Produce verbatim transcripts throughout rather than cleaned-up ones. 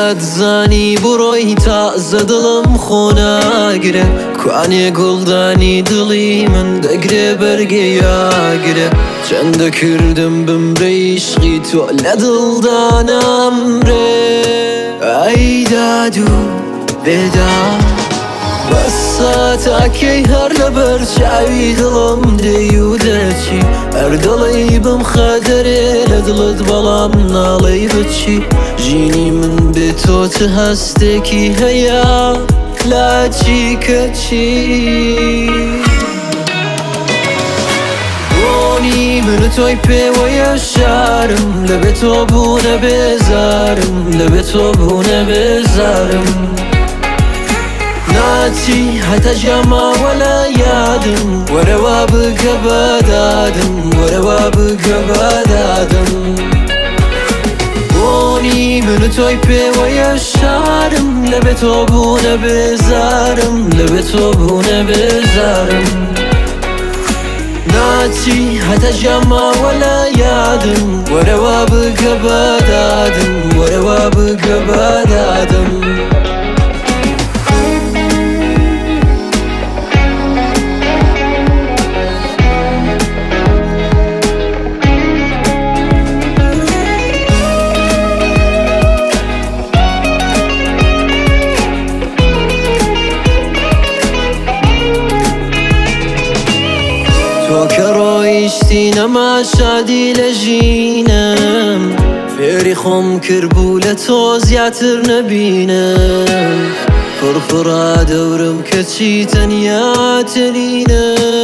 زانی بڕۆی تازە دڵم خۆ ناگرێ کوانێ گوڵدانی دڵی من دەگرێ بەرگێ یاگرێ چەندە کردم بمرە عیشقی تۆ لە دڵدا نامرێ ئەی داد و بێداد بەسە تاکەی هەر لەبەر چاوی دڵم دێی و دەچی هەر دڵی بم خەدەرێ لە دڵت بەڵام ناڵێی بچی ژینی من بێ تۆ چه هەستێکی هەیە لاچی کەچی بۆنی من تۆی پێوەیە شارم لەبێ تۆ بوونە بێزارم لەبێ تۆ بوونە بێزارم ناچی هەتە ژەماوە لە یادم وەرەوە بگە بەدادم وەرەوە بگە بەدادم بۆنی من تۆی پێوەیە شارم لەبێ تۆ بوونە بێزارم لەبێ تۆ بوونە بێزارم ناچی هەتە ژەماوە لە یادم وەرەوە بگە بەدادم وەرەوە بگە بەدادم تۆ کە ڕۆیشتی نەما شادی لە ژینم فێری خۆم کردبوو لە تۆ زیاتر نەبینم پڕپڕا دەورم کەچی تەنیا تەنینە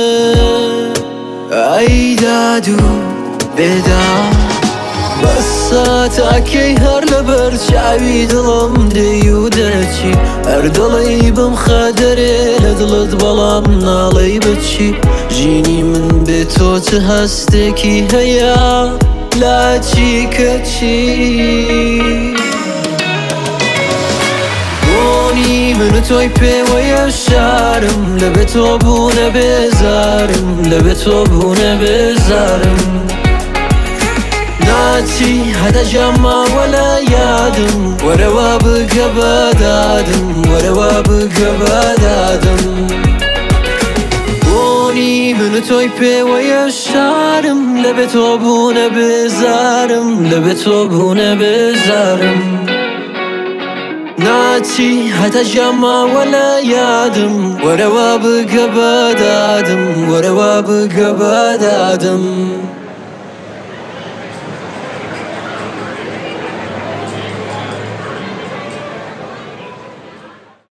ئەی داد و بێداد بەسە تاکەی هەر لەبەر چاوی دڵم دێی و دەچی هەر دڵی بم خەدەرێ لە دڵت بەڵام ناڵێی بچی ژینی من بێ تۆ چه هەستێکی هەیە لاچی کەچی بۆنی من تۆی پێوەیە شارم لەبێ تۆ بوونە بێزارم لەبێ تۆ بوونە بێزارم ناچی هەتە ژەماوە لە یادم وەرەوە بگە بەدادم وەرەوە بگە بەدادم بۆنی من تۆی پێوەیە شارم لەبێ تۆ بوونە بێزارم لەبێ تۆ بوونە بێزارم ناچی هەتە ژەماوە لە یادم وەرەوە بگە بەدادم وەرەوە بگە بەدادم